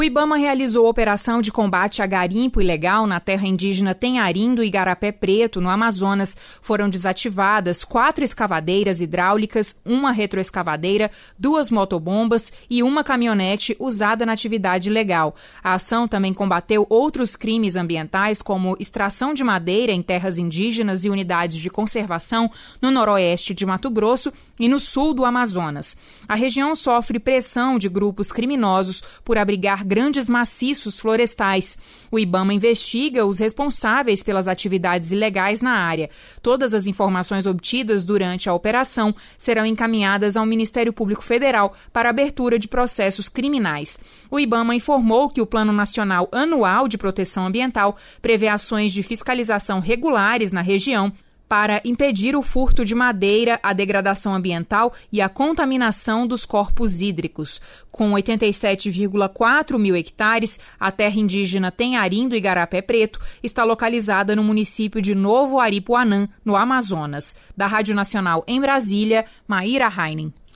O IBAMA realizou operação de combate a garimpo ilegal na terra indígena Tenharim do Igarapé Preto, no Amazonas. Foram desativadas 4 escavadeiras hidráulicas, 1 retroescavadeira, 2 motobombas e 1 caminhonete usada na atividade ilegal. A ação também combateu outros crimes ambientais, como extração de madeira em terras indígenas e unidades de conservação no noroeste de Mato Grosso e no sul do Amazonas. A região sofre pressão de grupos criminosos por abrigar grandes maciços florestais. O IBAMA investiga os responsáveis pelas atividades ilegais na área. Todas as informações obtidas durante a operação serão encaminhadas ao Ministério Público Federal para abertura de processos criminais. O IBAMA informou que o Plano Nacional Anual de Proteção Ambiental prevê ações de fiscalização regulares na região para impedir o furto de madeira, a degradação ambiental e a contaminação dos corpos hídricos. Com 87,4 mil hectares, a terra indígena Tenharim do Igarapé Preto está localizada no município de Novo Aripuanã, no Amazonas. Da Rádio Nacional em Brasília, Maíra Heinen.